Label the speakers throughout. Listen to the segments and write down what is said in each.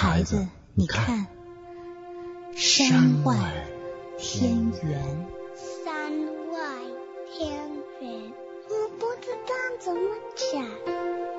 Speaker 1: 孩子，你看，山外天圆。
Speaker 2: 山外天圆，我不知道怎么讲。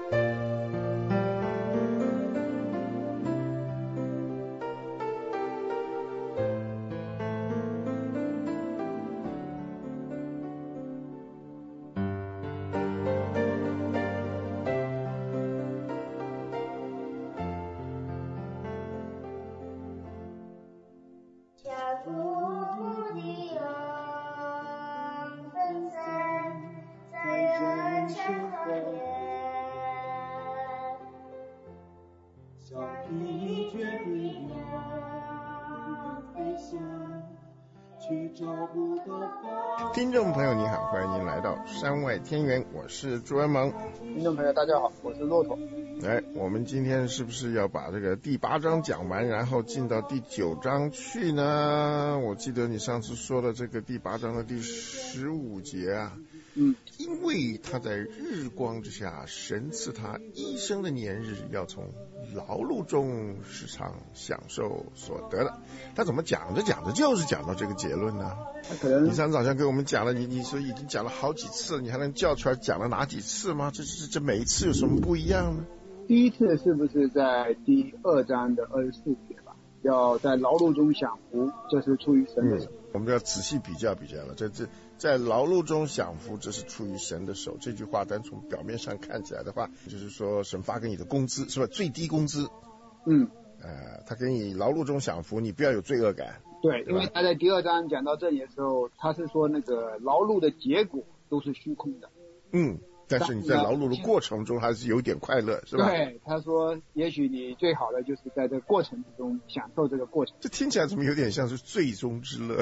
Speaker 3: 听众朋友你好，欢迎您来到山外天圆，我是朱文萌。
Speaker 4: 听众朋友大家好，我是骆驼。
Speaker 3: 我们今天是不是要把这个第8章讲完，然后进到第9章去呢？我记得你上次说的这个第8章的第15节啊，因为他在日光之下，神赐他一生的年日，要从劳碌中时常享受所得的。他怎么讲着讲着就是讲到这个结论呢？你上次好像给我们讲了，你说已经讲了好几次，你还能叫出来讲了哪几次吗？这每一次有什么不一样呢？
Speaker 4: 第一次是不是在第2章的24节吧？要在劳碌中享福，这是出于神的手。
Speaker 3: 我们要仔细比较了。这在劳碌中享福，这是出于神的手。这句话单从表面上看起来的话，就是说神发给你的工资是吧？最低工资。他给你劳碌中享福，你不要有罪恶感。
Speaker 4: 对，因为他在第2章讲到这里的时候，他是说那个劳碌的结果都是虚空的。
Speaker 3: 但是你在劳碌的过程中还是有点快乐，是吧？
Speaker 4: 对，他说也许你最好的就是在这个过程之中享受这个过程。
Speaker 3: 这听起来怎么有点像是最终之乐？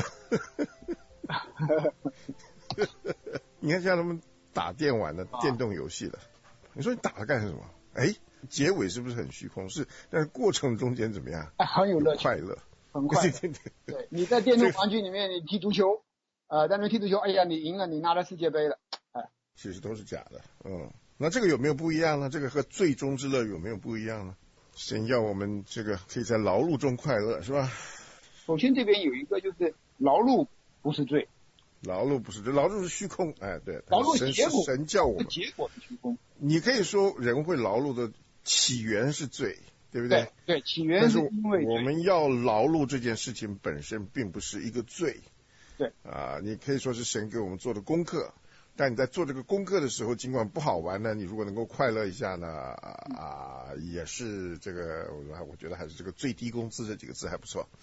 Speaker 3: 你看像他们打电玩的电动游戏的，你说你打它干什么？结尾是不是很虚空？是，但是过程中间怎么样？
Speaker 4: 很有乐趣，
Speaker 3: 快乐，
Speaker 4: 很快乐。对，你在电动玩具里面你踢足球，在那踢足球，哎呀，你赢了，你拿了世界杯了，
Speaker 3: 其实都是假的。那这个有没有不一样呢？这个和最终之乐有没有不一样呢？神要我们这个可以在劳碌中快乐，是吧？
Speaker 4: 首先这边有一个就是劳碌不是罪，
Speaker 3: 劳碌不是罪，劳碌是虚空。对，
Speaker 4: 劳碌结果
Speaker 3: 神叫我们，
Speaker 4: 结果是虚空。
Speaker 3: 你可以说人会劳碌的起源是罪，对不对？
Speaker 4: 对，起源是因为
Speaker 3: 我们要劳碌这件事情本身并不是一个罪。
Speaker 4: 对
Speaker 3: 你可以说是神给我们做的功课。但你在做这个功课的时候，尽管不好玩呢，你如果能够快乐一下呢，也是这个，我觉得还是这个最低工资这几个字还不错。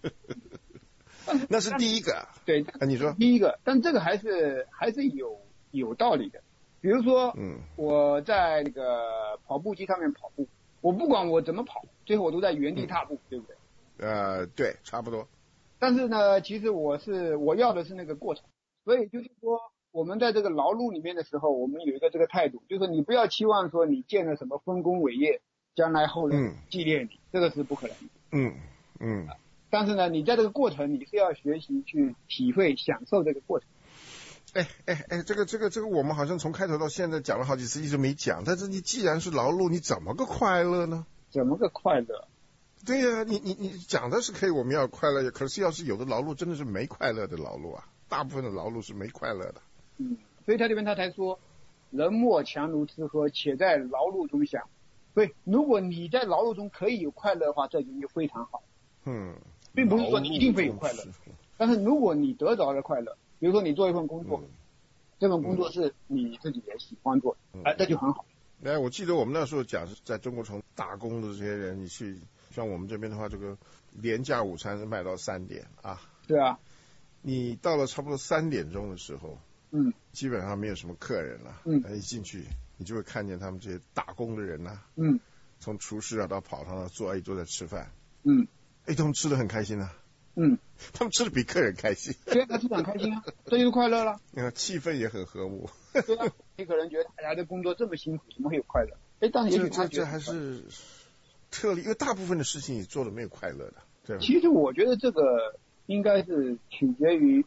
Speaker 3: 那是第一个。
Speaker 4: 对，
Speaker 3: 你说
Speaker 4: 第一个，但这个还是有道理的。比如说，我在那个跑步机上面跑步，我不管我怎么跑，最后我都在原地踏步，对不对？
Speaker 3: 对，差不多。
Speaker 4: 但是呢，其实我要的是那个过程，所以就是说。我们在这个劳碌里面的时候，我们有一个这个态度，就是你不要期望说你建了什么丰功伟业，将来后人纪念你，这个是不可能的。但是呢，你在这个过程，你是要学习去体会、享受这个过程。
Speaker 3: 这个我们好像从开头到现在讲了好几次，一直没讲。但是你既然是劳碌，你怎么个快乐呢？
Speaker 4: 怎么个快乐？
Speaker 3: 对呀，你讲的是可以，我们要快乐，可是要是有的劳碌真的是没快乐的劳碌啊，大部分的劳碌是没快乐的。
Speaker 4: 所以他这边他才说，人莫强如吃喝，且在劳碌中享。所以如果你在劳碌中可以有快乐的话，这就非常好。并不是说你一定会有快乐，但是如果你得着了快乐，比如说你做一份工作，这份工作是你自己也喜欢做，这就很好。
Speaker 3: 我记得我们那时候讲，在中国城打工的这些人，你去像我们这边的话，这个廉价午餐是卖到3点啊。
Speaker 4: 对啊。
Speaker 3: 你到了差不多3点钟的时候，基本上没有什么客人了。一进去，你就会看见他们这些打工的人呐，从厨师到跑堂坐一桌在吃饭。他们吃的很开心啊。他们吃的比客人开心。
Speaker 4: 对，他吃的很开心啊，这就是快乐了。
Speaker 3: 气氛也很和睦。
Speaker 4: 对啊，你可能觉得大家的工作这么辛苦，怎么会有快乐？但是也许
Speaker 3: 这还是特例，因为大部分的事情你做的没有快乐的。对。
Speaker 4: 其实我觉得这个应该是取决于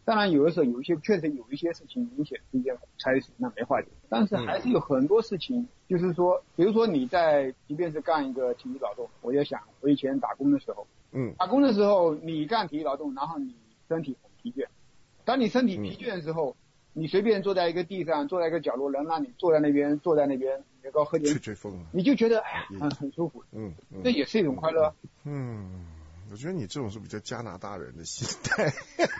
Speaker 4: 当然有的时候确实有一些事情明显是一件苦差事，那没话讲。但是还是有很多事情，就是说，比如说你即便是干一个体力劳动，我就想我以前打工的时候，打工的时候你干体力劳动，然后你身体很疲倦，当你身体疲倦的时候，你随便坐在一个地上，坐在一个角落，人让你坐在那边，你高喝点
Speaker 3: 吹风，
Speaker 4: 你就觉得哎呀很舒服，这也是一种快乐。
Speaker 3: 我觉得你这种是比较加拿大人的心态。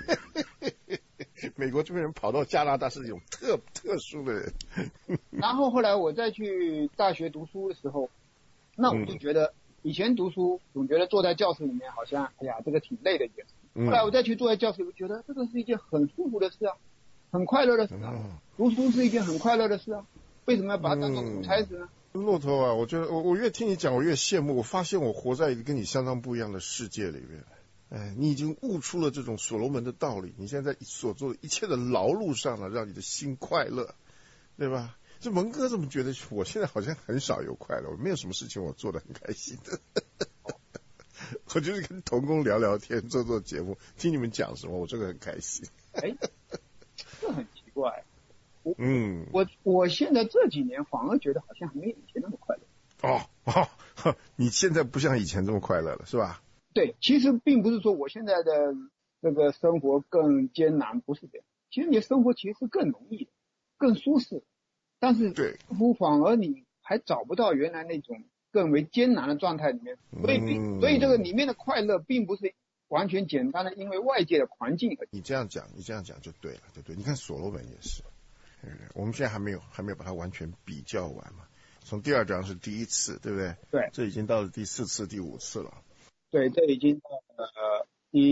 Speaker 3: 美国这边人跑到加拿大是一种特殊的人。
Speaker 4: 然后后来我再去大学读书的时候，那我就觉得以前读书总觉得坐在教室里面好像哎呀这个挺累的一件事。后来我再去坐在教室里，觉得这个是一件很舒服的事啊，很快乐的事啊。读书是一件很快乐的事啊，为什么要把它当做苦差事呢？
Speaker 3: 骆驼啊，我觉得我越听你讲，我越羡慕。我发现我活在一个跟你相当不一样的世界里面。你已经悟出了这种所罗门的道理。你现在所做的一切的劳碌上了，让你的心快乐，对吧？这蒙哥怎么觉得我现在好像很少有快乐？我没有什么事情我做得很开心的。我就是跟同工聊聊天，做节目，听你们讲什么，我这个很开心。
Speaker 4: 这很奇怪。我现在这几年反而觉得好像没有以前那么快乐。
Speaker 3: 你现在不像以前这么快乐了，是吧？
Speaker 4: 对，其实并不是说我现在的这个生活更艰难，不是这样。其实你的生活其实更容易，更舒适，但是反而你还找不到原来那种更为艰难的状态里面。所以这个里面的快乐并不是完全简单的因为外界的环境而已。
Speaker 3: 你这样讲就对了，对不对？你看所罗门也是。我们现在还没有把它完全比较完嘛。从第2章是第1次，对不对？
Speaker 4: 对，
Speaker 3: 这已经到了第4次、第5次了。
Speaker 4: 对，这已经到了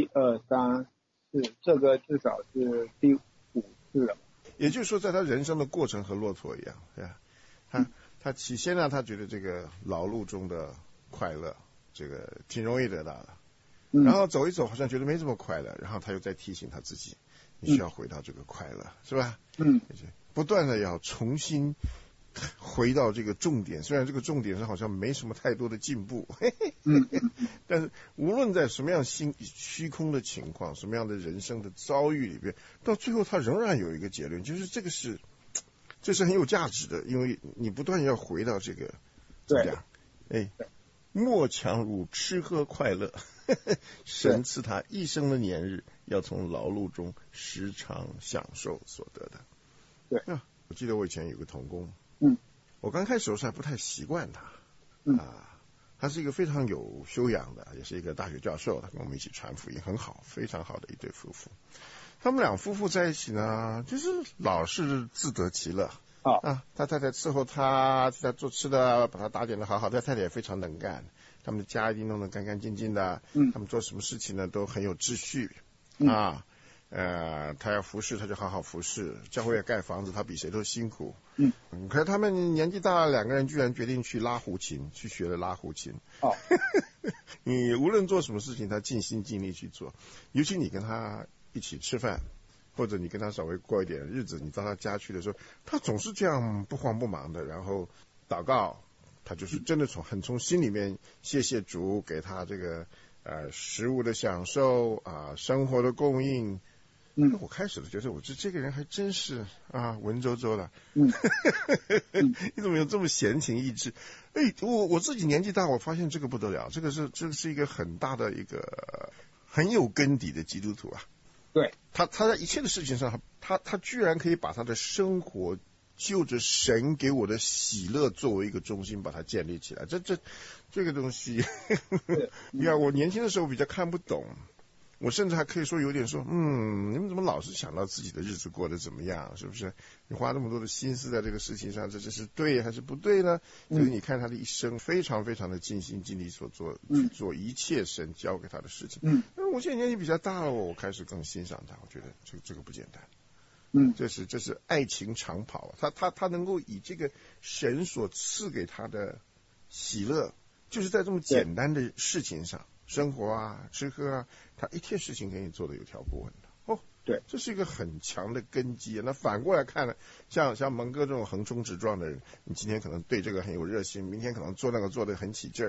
Speaker 4: 1、2、3、4，这个至少是第5次了。
Speaker 3: 也就是说，在他人生的过程和骆驼一样，对吧？他起先呢，他觉得这个劳碌中的快乐，这个挺容易得到的。然后走一走，好像觉得没这么快乐，然后他又再提醒他自己。你需要回到这个快乐，是吧？不断的要重新回到这个重点，虽然这个重点上好像没什么太多的进步，但是无论在什么样虚空的情况，什么样的人生的遭遇里边，到最后他仍然有一个结论，就是这是很有价值的，因为你不断要回到这个怎么样？莫强如吃喝快乐，神赐他一生的年日，要从劳碌中时常享受所得的。
Speaker 4: 对，
Speaker 3: 我记得我以前有个同工，我刚开始的时候还不太习惯他，他是一个非常有修养的，也是一个大学教授，他跟我们一起传福音，很好，非常好的一对夫妇。他们两夫妇在一起呢，就是老是自得其乐。他太太伺候他做吃的，把他打点的好好，他太太也非常能干，他们的家一定弄得干干净净的，他们做什么事情呢都很有秩序，他要服侍他就好好服侍，教会要盖房子他比谁都辛苦，可是他们年纪大了，两个人居然决定去学了拉胡琴。你无论做什么事情，他尽心尽力去做，尤其你跟他一起吃饭。或者你跟他稍微过一点日子，你到他家去的时候，他总是这样不慌不忙的，然后祷告，他就是真的从心里面谢谢主给他这个食物的享受生活的供应。我开始觉得我这个人还真是文绉绉的。你怎么有这么闲情逸致？我自己年纪大，我发现这个不得了，这个是一个很大的一个很有根底的基督徒啊。
Speaker 4: 对，
Speaker 3: 他在一切的事情上，他居然可以把他的生活就着神给我的喜乐作为一个中心，把它建立起来。这个东西，你看我年轻的时候比较看不懂，我甚至还可以说有点说，你们怎么老是想到自己的日子过得怎么样？是不是？你花那么多的心思在这个事情上，这是对还是不对呢？所以你看他的一生非常非常的尽心尽力所做，去做一切神交给他的事情。我现在年纪比较大了，我开始更欣赏他，我觉得这个不简单。这是爱情长跑，他能够以这个神所赐给他的喜乐，就是在这么简单的事情上。生活吃喝他一切事情可以做得有条不紊的。对，这是一个很强的根基。那反过来看呢，像蒙哥这种横冲直撞的人，你今天可能对这个很有热心，明天可能做那个做得很起劲儿，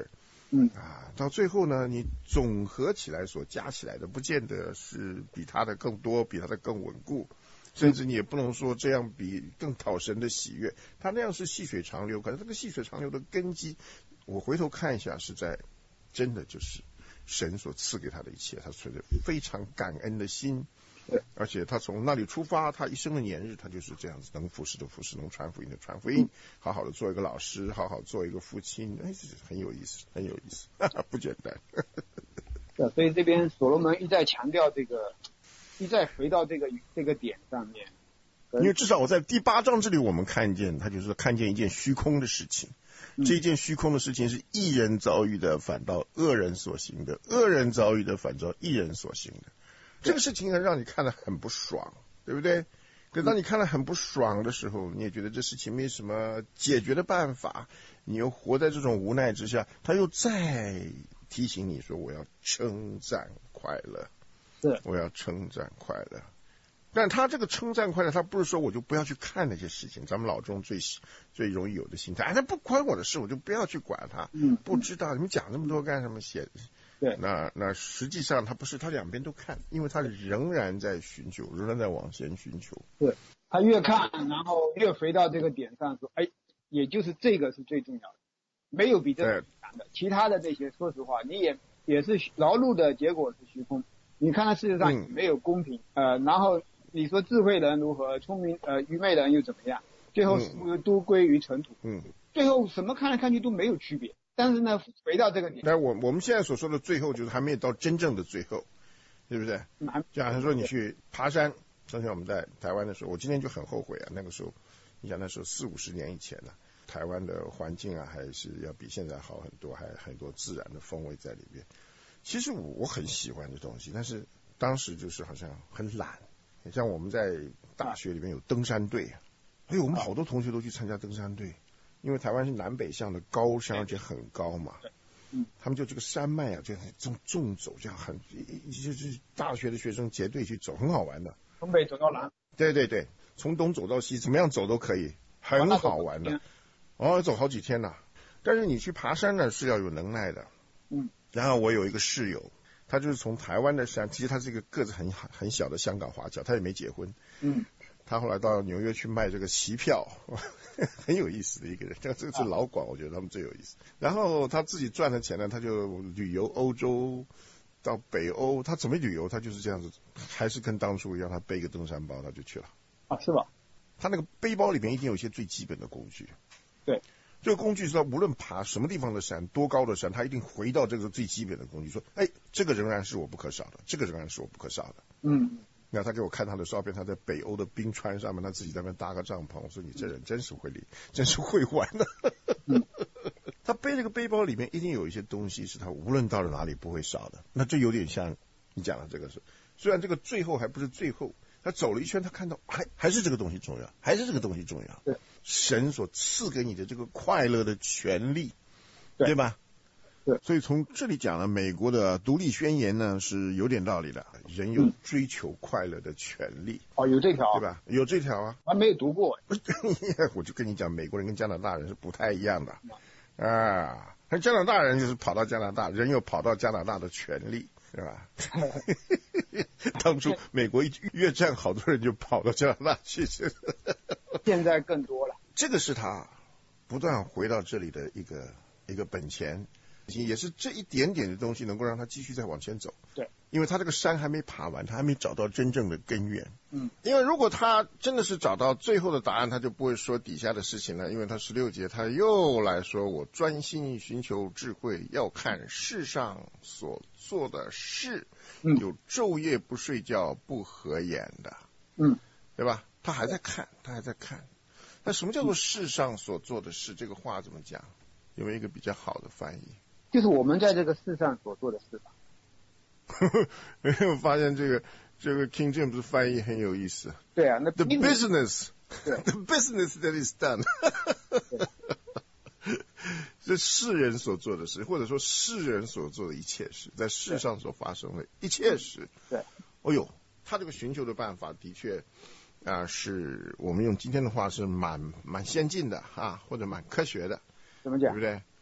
Speaker 3: 到最后呢，你总合起来所加起来的，不见得是比他的更多，比他的更稳固，甚至你也不能说这样比更讨神的喜悦，他那样是细水长流，可是这个细水长流的根基，我回头看一下，是在真的就是神所赐给他的一切，他存着非常感恩的心。而且他从那里出发，他一生的年日，他就是这样子，能服侍的服侍，能传福音的传福音，好好的做一个老师，好好做一个父亲，很有意思，很有意思，不简单。
Speaker 4: 对，所以这边所罗门一再强调这个，一再回到这个点上面。
Speaker 3: 因为至少我在第8章这里，我们看见他就是看见一件虚空的事情，这一件虚空的事情是义人遭遇的，反倒恶人所行的；恶人遭遇的，反倒义人所行的。这个事情呢，让你看得很不爽，对不对？可当你看得很不爽的时候，你也觉得这事情没什么解决的办法，你又活在这种无奈之下，他又再提醒你说：“我要称赞快乐，我要称赞快乐。”但他这个称赞快乐，他不是说我就不要去看那些事情，咱们老中最容易有的心态，那不关我的事，我就不要去管他。不知道你们讲那么多干什么？写。
Speaker 4: 对，
Speaker 3: 那实际上他不是，他两边都看，因为他仍然在寻求，仍然在往前寻求。
Speaker 4: 对，他越看，然后越回到这个点上说，也就是这个是最重要的，没有比这个难的。其他的这些，说实话，你也是劳碌的结果是虚空。你看，事实上也没有公平。然后你说智慧人如何，聪明愚昧人又怎么样？最后都归于尘土。最后什么看来看去都没有区别。但是呢，回到这个点，
Speaker 3: 但我们现在所说的最后，就是还没有到真正的最后，对不对？就好像说你去爬山，像我们在台湾的时候，我今天就很后悔啊。那个时候，你想那时候40-50年以前了，台湾的环境啊，还是要比现在好很多，还有很多自然的风味在里面。其实我很喜欢的东西，但是当时就是好像很懒。像我们在大学里面有登山队，我们好多同学都去参加登山队。因为台湾是南北向的高山，而且很高嘛，他们就这个山脉啊，就很纵走，这样就是大学的学生结队去走，很好玩的。
Speaker 4: 从北走到南，
Speaker 3: 对，从东走到西，怎么样走都可以，很好玩的。走好几天呢。但是你去爬山呢是要有能耐的。然后我有一个室友，他就是从台湾的山，其实他是一个个子很小的香港华侨，他也没结婚。他后来到纽约去卖这个席票，很有意思的一个人。这个是老广，我觉得他们最有意思。然后他自己赚的钱呢，他就旅游欧洲到北欧。他怎么旅游？他就是这样子，还是跟当初一样，他背个登山包他就去了。
Speaker 4: 是吧？
Speaker 3: 他那个背包里面一定有一些最基本的工具。
Speaker 4: 对，
Speaker 3: 这个工具是他无论爬什么地方的山，多高的山，他一定回到这个最基本的工具，说：“这个仍然是我不可少的，这个仍然是我不可少的。”那他给我看他的照片，他在北欧的冰川上面，他自己在那边搭个帐篷。我说：“你这人真是会玩的。”他背这个背包里面一定有一些东西是他无论到了哪里不会少的。那这有点像你讲的这个是，虽然这个最后还不是最后，他走了一圈，他看到还是这个东西重要，还是这个东西重要。
Speaker 4: 对，
Speaker 3: 神所赐给你的这个快乐的权利，对吧？
Speaker 4: 对，
Speaker 3: 所以从这里讲呢，美国的独立宣言呢是有点道理的，人有追求快乐的权利。
Speaker 4: 有这条，
Speaker 3: 对吧？有这条啊，
Speaker 4: 我还没有读过。
Speaker 3: 我就跟你讲，美国人跟加拿大人是不太一样的啊。加拿大人就是跑到加拿大，人有跑到加拿大的权利，是吧？当初美国越战，好多人就跑到加拿大去。
Speaker 4: 现在更多了。
Speaker 3: 这个是他不断回到这里的一个本钱。也是这一点点的东西能够让他继续再往前走。
Speaker 4: 对，
Speaker 3: 因为他这个山还没爬完，他还没找到真正的根源。因为如果他真的是找到最后的答案，他就不会说底下的事情了。因为他16节他又来说，我专心寻求智慧，要看世上所做的事，有昼夜不睡觉不合眼的。对吧？他还在看。那什么叫做世上所做的事？这个话怎么讲？有没有一个比较好的翻译？
Speaker 4: 就是我们在这个世上所做的事吧。
Speaker 3: 我发现这个 King James 翻译很有意思。
Speaker 4: 对啊，那
Speaker 3: The business that is done 这世人所做的事，或者说世人所做的一切事，在世上所发生的一切事。
Speaker 4: 对，
Speaker 3: 他这个寻求的办法的确是我们用今天的话是蛮先进的或者蛮科学的。
Speaker 4: 怎么讲？
Speaker 3: 对不对？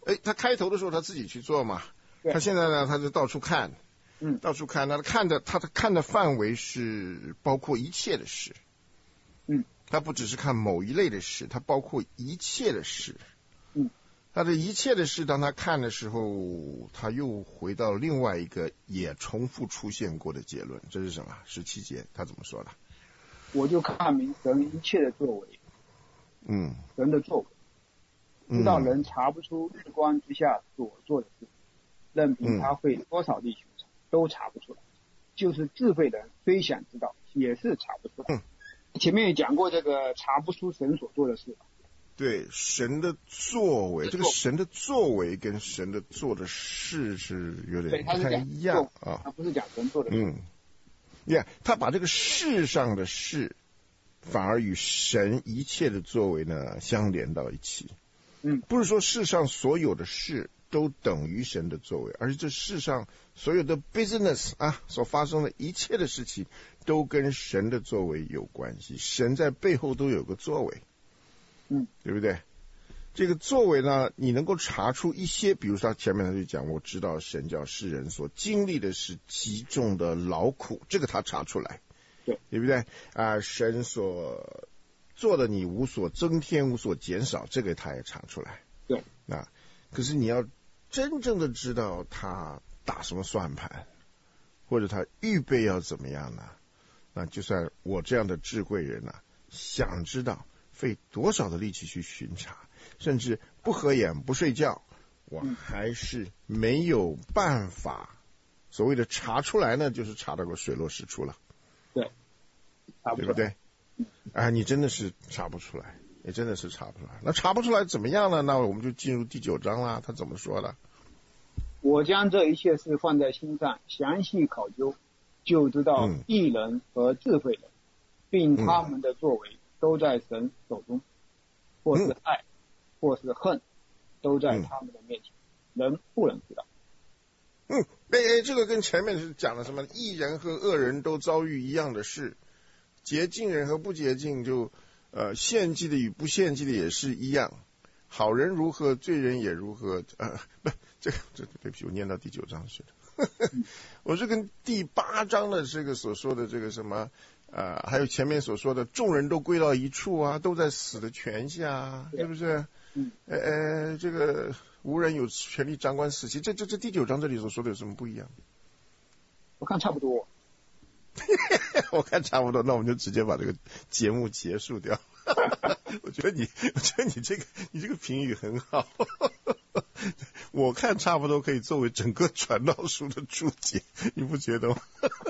Speaker 3: 他开头的时候他自己去做嘛，他现在呢他就到处看，到处看，他看的范围是包括一切的事，他不只是看某一类的事，他包括一切的事，他的一切的事，当他看的时候，他又回到另外一个也重复出现过的结论，这是什么？17节他怎么说的？
Speaker 4: 我就看明神一切的作为，神的作为，知道人查不出日光之下所做的事，任凭他费多少力求查，都查不出来。就是智慧人虽想知道，也是查不出来。前面也讲过这个查不出神所做的事。
Speaker 3: 对，神的作为，这个神的作为跟神的做的事是有点不太一样啊。
Speaker 4: 他不是讲神做的事。
Speaker 3: 他把这个世上的事反而与神一切的作为呢相连到一起。不是说世上所有的事都等于神的作为，而是这世上所有的 business 所发生的一切的事情都跟神的作为有关系，神在背后都有个作为，对不对？这个作为呢，你能够查出一些，比如说前面他就讲，我知道神叫世人所经历的是极重的劳苦，这个他查出来，对不对？神所做的你无所增添无所减少，这个他也查出来，
Speaker 4: 对。
Speaker 3: 可是你要真正的知道他打什么算盘，或者他预备要怎么样呢？那就算我这样的智慧人想知道费多少的力气去巡查，甚至不合眼不睡觉，我还是没有办法。所谓的查出来呢，就是查到个水落石出了，对不对？你真的是查不出来，也真的是查不出来。那查不出来怎么样呢？那我们就进入第9章啦。他怎么说的？
Speaker 4: 我将这一切事放在心上，详细考究，就知道义人和智慧人，并他们的作为都在神手中，或是爱，或是恨，都在他们的面前，人不能知道。
Speaker 3: 这个跟前面是讲了什么？义人和恶人都遭遇一样的事，洁净人和不洁净，就献祭的与不献祭的也是一样。好人如何，罪人也如何。这对不起，我念到第9章去了。我是跟第8章的这个所说的这个什么还有前面所说的众人都归到一处都在死的权下，是不是？这个无人有权利掌管死期，这第9章这里所说的有什么不一样？
Speaker 4: 我看差不多。
Speaker 3: 我看差不多，那我们就直接把这个节目结束掉。我觉得你这个评语很好。我看差不多可以作为整个传道书的注解，你不觉得吗？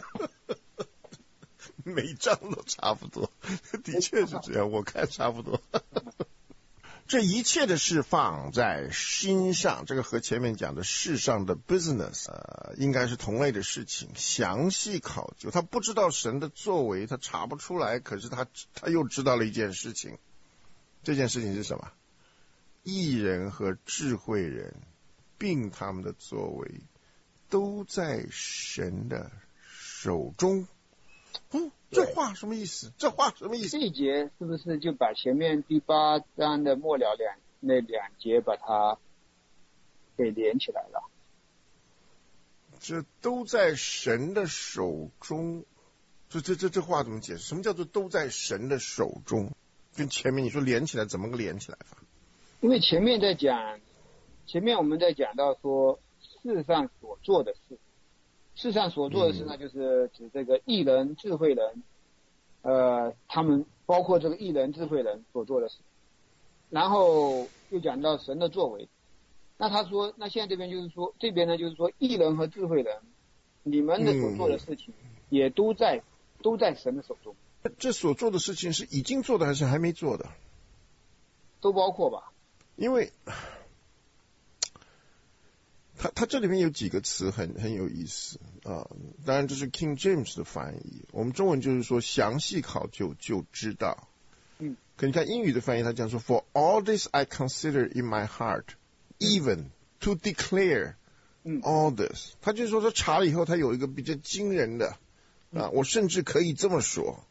Speaker 3: 每章都差不多，的确是这样，我看差不多。这一切的事放在心上，这个和前面讲的世上的 business 应该是同类的事情，详细考究。他不知道神的作为，他查不出来，可是他又知道了一件事情，这件事情是什么？义人和智慧人并他们的作为都在神的手中。这话什么意思？这
Speaker 4: 一节是不是就把前面第8章的末了那2节把它给连起来了？
Speaker 3: 这都在神的手中，这话怎么解释？什么叫做都在神的手中？跟前面你说连起来，怎么个连起来法？
Speaker 4: 因为前面我们在讲到说世上所做的事。世上所做的事呢，就是指这个义人、智慧人，他们包括这个义人、智慧人所做的事。然后又讲到神的作为。那他说，那现在这边呢，就是说义人和智慧人，你们的所做的事情也都在神的手中。
Speaker 3: 这所做的事情是已经做的还是还没做的？
Speaker 4: 都包括吧。
Speaker 3: 因为他这里面有几个词很有意思当然这是 King James 的翻译，我们中文就是说详细考究就知道。可你看英语的翻译，他讲说 For all this I consider in my heart, even to declare all this。他就是说他查了以后，他有一个比较惊人的我甚至可以这么说，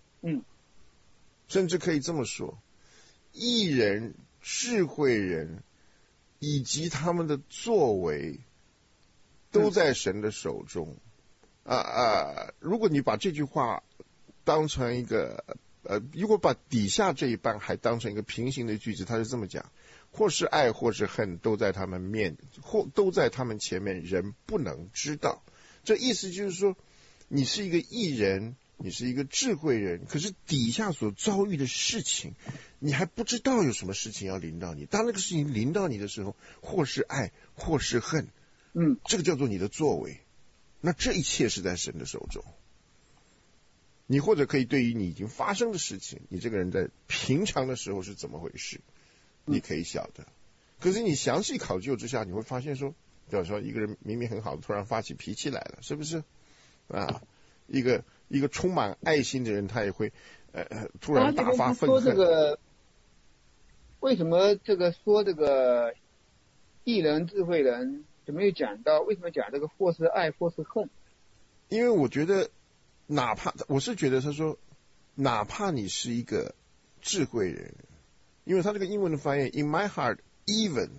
Speaker 3: 义人、智慧人以及他们的作为都在神的手中。如果你把这句话当成一个如果把底下这一半还当成一个平行的句子，他是这么讲：或是爱或是恨，都在他们前面，人不能知道。这意思就是说，你是一个义人，你是一个智慧人，可是底下所遭遇的事情，你还不知道有什么事情要临到你。当那个事情临到你的时候，或是爱，或是恨，这个叫做你的作为。那这一切是在神的手中。你或者可以对于你已经发生的事情，你这个人在平常的时候是怎么回事，你可以晓得。可是你详细考究之下，你会发现说，比如说一个人明明很好，突然发起脾气来了，是不是？一个充满爱心的人，他也会突然大发愤恨。
Speaker 4: 说这个为什么说这个义人智慧人，怎么又讲到为什么讲这个或是爱或是恨？
Speaker 3: 因为我觉得我是觉得他说，哪怕你是一个智慧人，因为他这个英文的翻译 ，in my heart even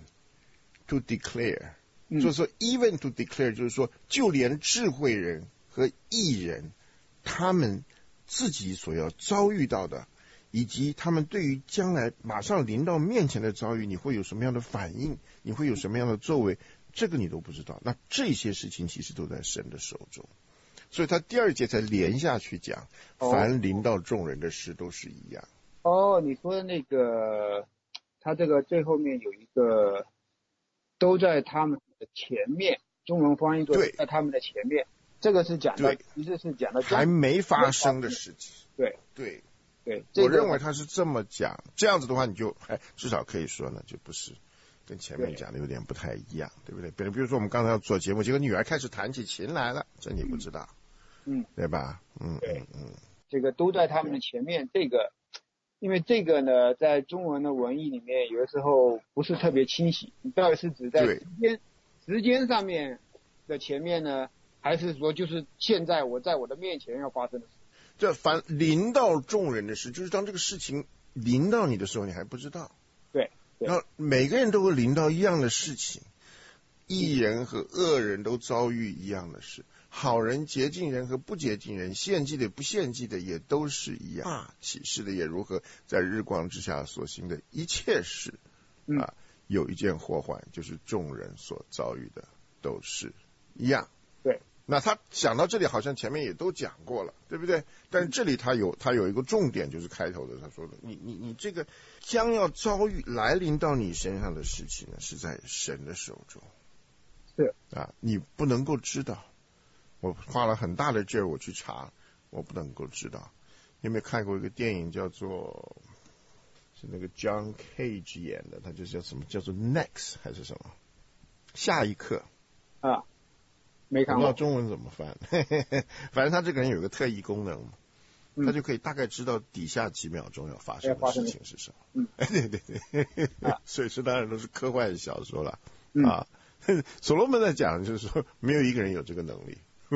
Speaker 3: to declare，就是说 even to declare，就是说就连智慧人和义人，他们自己所要遭遇到的，以及他们对于将来马上临到面前的遭遇，你会有什么样的反应，你会有什么样的作为，这个你都不知道。那这些事情其实都在神的手中。所以他第二节才连下去讲，凡临到众人的事都是一样。
Speaker 4: 你说的那个，他这个最后面有一个，都在他们的前面，中文翻译作在他们的前面，这个是讲的，其实是讲的
Speaker 3: 还没发生的事情。对，我认为他是这么讲，这样子的话，你就至少可以说呢，就不是跟前面讲的有点不太一样，对不对？比如说我们刚才要做节目，结果女儿开始弹起琴来了，这你不知道。对吧？
Speaker 4: 这个都在他们的前面。这个，因为这个呢，在中文的文意里面，有的时候不是特别清晰。你到底是指在时间上面的前面呢，还是说就是现在我在我的面前要发生的事？
Speaker 3: 这凡临到众人的事，就是当这个事情临到你的时候，你还不知道。
Speaker 4: 对。
Speaker 3: 那每个人都会临到一样的事情，义人和恶人都遭遇一样的事。好人洁净人和不洁净人，献祭的不献祭的也都是一样。启示的也如何，在日光之下所行的一切事有一件祸患，就是众人所遭遇的都是一样。
Speaker 4: 对，
Speaker 3: 那他讲到这里，好像前面也都讲过了，对不对？但是这里他有一个重点，就是开头的他说的，你这个将要遭遇来临到你身上的事情呢，是在神的手中。
Speaker 4: 是
Speaker 3: 你不能够知道。我花了很大的劲儿，我去查，我不能够知道。你有没有看过一个电影叫做是那个 John Cage 演的，他就叫什么叫做 Next 还是什么？下一刻
Speaker 4: 没看过，
Speaker 3: 不知道中文怎么翻。反正他这个人有个特异功能，他就可以大概知道底下几秒钟要发生的事情是什么。对，所以说当然都是科幻小说了所罗门在讲就是说，没有一个人有这个能力。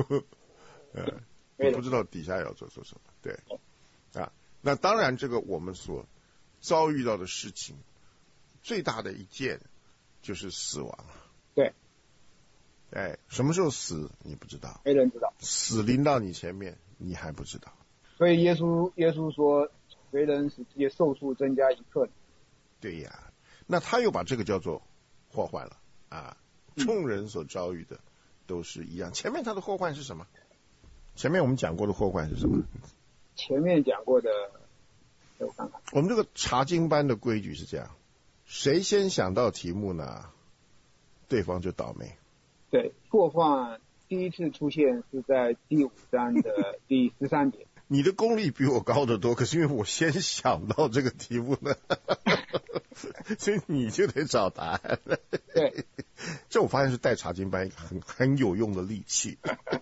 Speaker 3: 不知道底下要做什么。对那当然这个我们所遭遇到的事情最大的一件就是死亡。
Speaker 4: 对，
Speaker 3: 什么时候死你不知道，
Speaker 4: 没人知道。
Speaker 3: 死临到你前面你还不知道。
Speaker 4: 所以耶稣说，为人使自己寿数增加一刻。
Speaker 3: 对呀，那他又把这个叫做祸患了众人所遭遇的都是一样。前面他的祸患是什么？前面我们讲过的祸患是什么？
Speaker 4: 前面讲过的，我看看。
Speaker 3: 我们这个查经班的规矩是这样，谁先想到题目呢，对方就倒霉。
Speaker 4: 对，祸患第一次出现是在第5章的第13节。
Speaker 3: 你的功力比我高得多，可是因为我先想到这个题目呢，所以你就得找答案。
Speaker 4: 对，
Speaker 3: 这我发现是带查经班一个很有用的利器。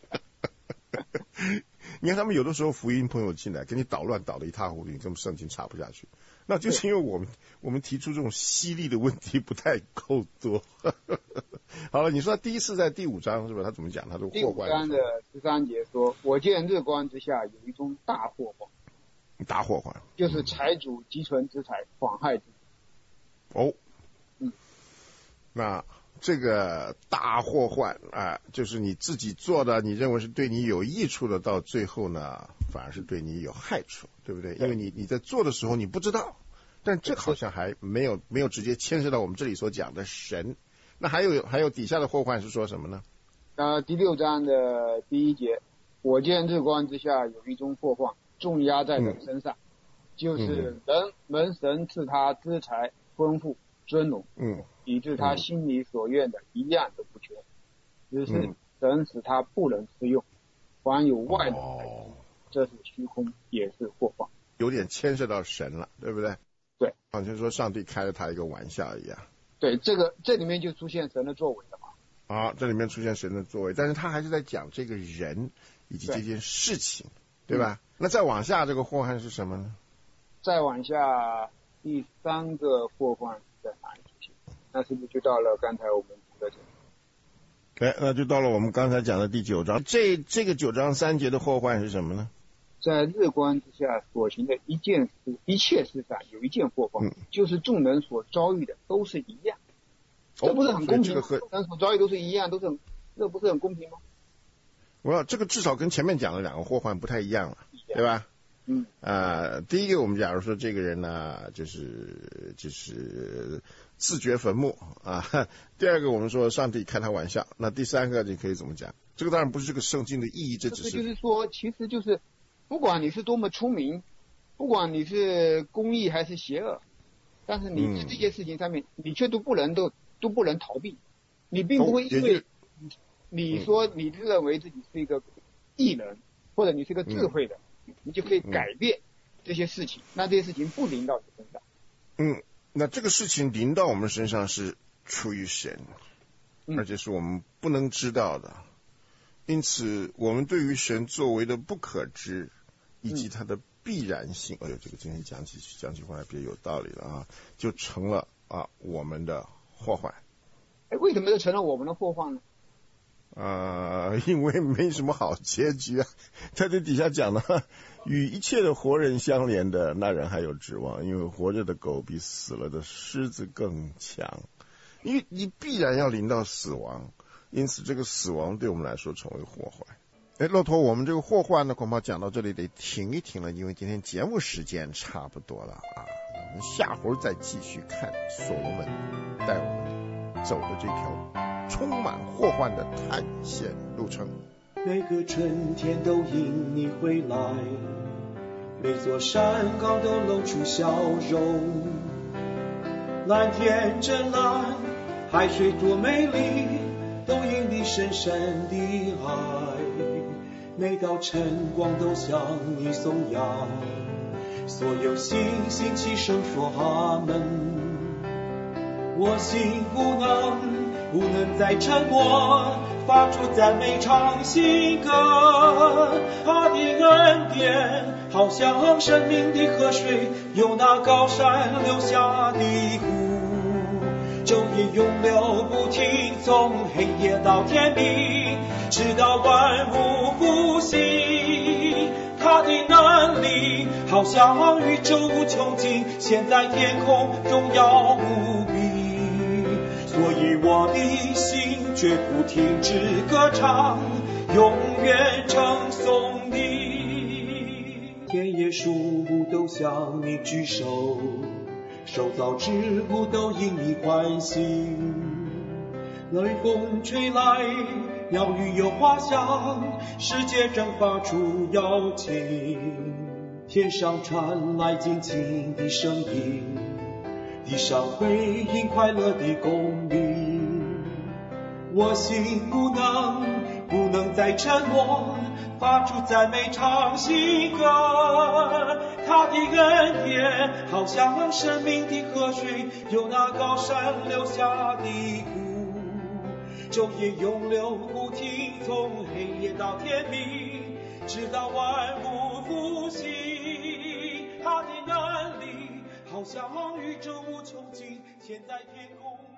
Speaker 3: 你看他们有的时候福音朋友进来给你捣乱，捣得一塌糊涂，你根本圣经查不下去。那就是因为我们提出这种犀利的问题不太够多。好了，你说他第一次在第5章是吧？他怎么讲？他说
Speaker 4: 第5章的13节说，我见日光之下有一宗大祸患。
Speaker 3: 大祸患
Speaker 4: 就是财主积存之财，妨害之。
Speaker 3: 那这个大祸患啊，就是你自己做的，你认为是对你有益处的，到最后呢，反而是对你有害处，对不对？因为你在做的时候你不知道，但这好像还没有直接牵涉到我们这里所讲的神。那还有底下的祸患是说什么呢？
Speaker 4: 第6章的第1节，我见日光之下有一种祸患，重压在人身上，就是人蒙神赐他资财丰富尊荣，以致他心里所愿的一样都不缺，只是神使他不能吃用，凡有外的财物，这是虚空，也是祸患，
Speaker 3: 有点牵涉到神了，对不对？
Speaker 4: 对，
Speaker 3: 好像说上帝开了他一个玩笑一样。
Speaker 4: 对，这里面就出现神的作为了嘛。
Speaker 3: 这里面出现神的作为，但是他还是在讲这个人以及这件事情， 对吧？那再往下这个祸患是什么呢？
Speaker 4: 再往下第3个祸患在哪里出现？那是不是就到了刚才我们读的这里？
Speaker 3: 那就到了我们刚才讲的第9章。这个9章3节的祸患是什么呢？
Speaker 4: 在日光之下所行的一切事上有一件祸患，就是众人所遭遇的都是一样。这不是很公平吗？众人所遭遇都是一样，这不是很公平吗？
Speaker 3: 这个至少跟前面讲的2个祸患不太一样了，对吧？第一个我们假如说这个人呢，就是自掘坟墓啊。第二个我们说上帝开他玩笑。那第3个你可以怎么讲？这个当然不是这个圣经的意义，这只是
Speaker 4: 就是说，其实就是不管你是多么聪明，不管你是公义还是邪恶，但是你在这件事情上面，你却都不能逃避。你并不会因为你说你认为自己是一个艺人，或者你是一个智慧的，你就可以改变这些事情，那这些事情不临到你身上。
Speaker 3: 那这个事情临到我们身上是出于神，而且是我们不能知道的。因此我们对于神作为的不可知以及它的必然性，这个今天讲起话来比较有道理了啊，就成了我们的祸患。
Speaker 4: 为什么就成了我们的祸患呢？
Speaker 3: 因为没什么好结局啊。他这底下讲的，与一切的活人相连的那人还有指望，因为活着的狗比死了的狮子更强。因为你必然要临到死亡，因此这个死亡对我们来说成为祸患。骆驼，我们这个祸患呢，恐怕讲到这里得停一停了，因为今天节目时间差不多了啊。我们下回再继续看所罗门带我们走的这条充满祸患的探险路程。
Speaker 5: 每个春天都迎你回来，每座山岗都露出笑容。蓝天真蓝，海水多美丽，都因你深深的爱。每道晨光都向你颂扬，所有星星齐声说阿门。我心不能再沉默，发出赞美唱新歌。他的恩典好像生命的河水，由那高山流下的湖，昼夜永流不停，从黑夜到天明，直到万物复兴。他的能力好像宇宙无穷尽，现在天空荣耀无比，所以我的心绝不停止歌唱，永远称颂你。田野树木都向你举手，受造之物都因你欢喜。雷风吹来，鸟语有花香，世界正发出邀请。天上传来静静的声音，地上回应快乐的公鸣。我心不能再沉默，发出赞美唱新歌。他的恩典好像生命的河水，由那高山流下的湖，昼夜永流不停，从黑夜到天明，直到万物复兴。他的能力好像宇宙无穷尽，现在天空